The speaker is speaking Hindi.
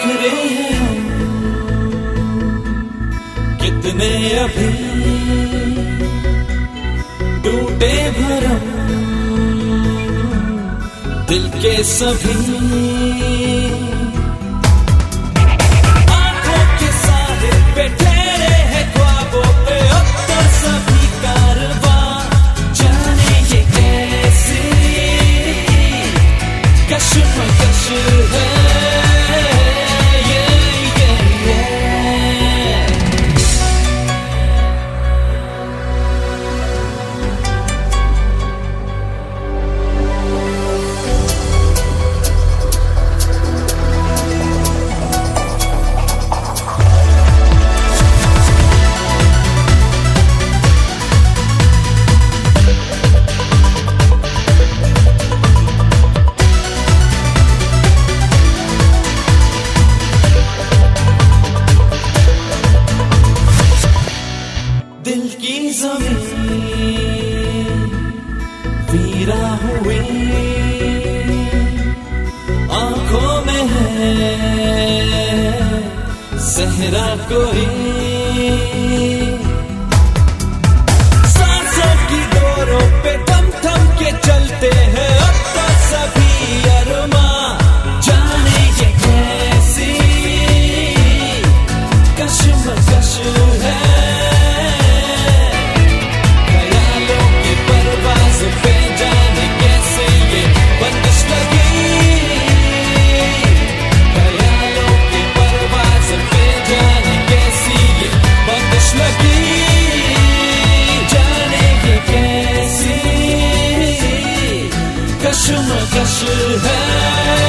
बिखरे हैं हम, कितने अभी टूटे भरम दिल के सभी। आंखों के साहिल पे ठहरे हैं ख्वाबों पे अब तो सभी कारवां, जाने ये कैसी कश्मकश है। दिल की ज़मीन वीरा हुई, आंखों में है सहरा कोई, सांसों की डोरों पे दम थम के चलते हैं अब तो सभी अरमां, जाने ये कैसी कश्मकश है। कश्मकश है।